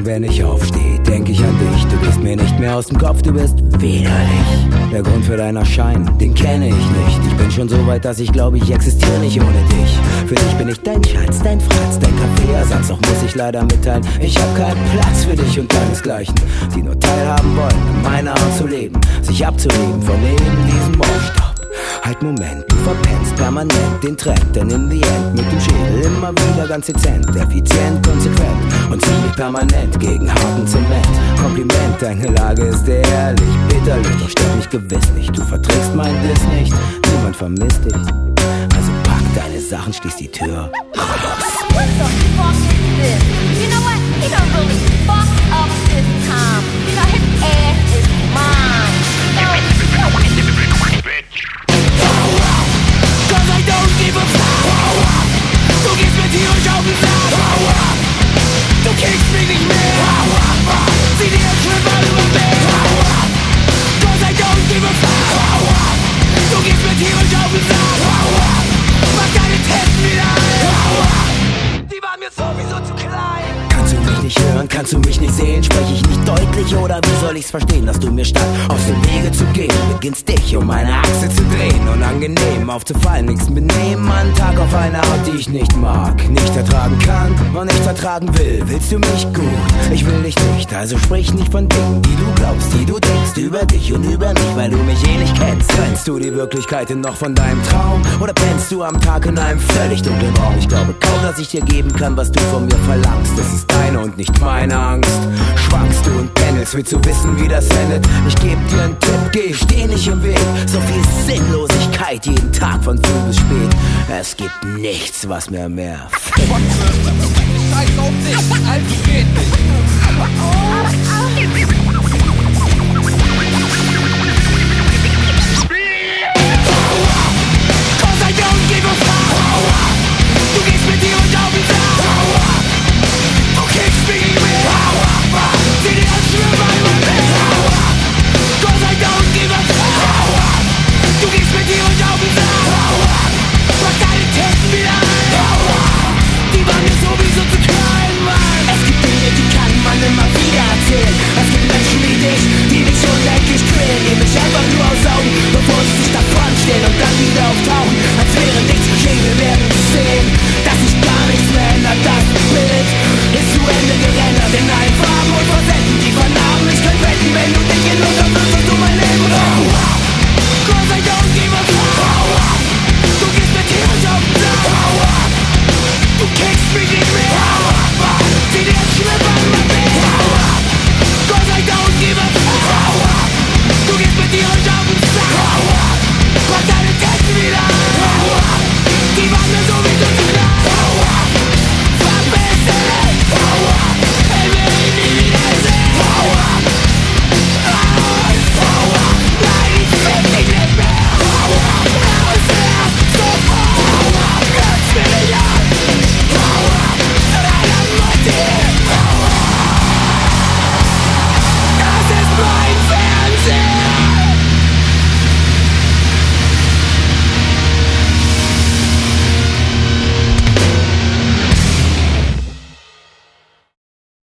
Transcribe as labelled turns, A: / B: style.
A: wenn ich aufstehe, denk ich an dich. Du gehst mir nicht mehr aus dem Kopf, du bist widerlich. Der Grund für dein Erscheinen, den kenne ich nicht. Ich bin schon so weit, dass ich glaube, ich existiere nicht ohne dich. Für dich bin ich dein Schatz, dein Fratz, dein Kaffeeersatz. Doch muss ich leider mitteilen, ich hab keinen Platz für dich und deinesgleichen, die nur teilhaben wollen, in meiner Art zu leben, sich abzuheben von eben diesem Mondstaub. Halt Moment, du verpennst permanent den Trend, denn in the end mit dem Schädel immer wieder ganz dezent, effizient, konsequent und zieh mich permanent gegen harten Zement. Kompliment, deine Lage ist ehrlich, bitterlich, doch stört mich gewiss nicht. Du verträgst mein Diss nicht, niemand vermisst dich. Also pack deine Sachen, schließ die Tür.
B: What the fuck is this? You know what? He done really fucked up this time. You know, his ass is mine.
C: Cause I don't give a fuck. Du gehst mir tierisch auf den Sack. Du kriegst mich nicht mehr. Sieh dir den Schwimmer über mich. Cause I don't give a fuck. Du gehst mir tierisch auf den Sack. Mach deine Tests wieder ein. Die waren mir sowieso zu klein.
A: Kannst du mich nicht hören, kannst du mich nicht sehen? Spreche ich nicht deutlich oder wie soll ich's verstehen? Dass du mir statt aus dem Wege zu gehen, beginnst dich um meine Achse zu drehen. Unangenehm aufzufallen, nichts benehmen an Tag auf eine Haut, die ich nicht mag, nicht ertragen kann und nicht vertragen will. Willst du mich gut? Ich will dich nicht, also sprich nicht von Dingen, die du glaubst, die du denkst, über dich und über mich, weil du mich eh nicht kennst. Trennst du die Wirklichkeit denn noch von deinem Traum oder pennst du am Tag in einem völlig dunklen Raum? Ich glaube kaum, dass ich dir geben kann, was du von mir verlangst. Das ist deine und nicht meine Angst. Schwankst du und pendelst, willst du wissen, wie das endet? Ich geb dir einen Tipp, geh, steh nicht im Weg. So viel Sinnlosigkeit jeden Tag von früh bis spät. Es gibt nichts, was mir mehr
C: Scheiß auf dich, also geht nicht.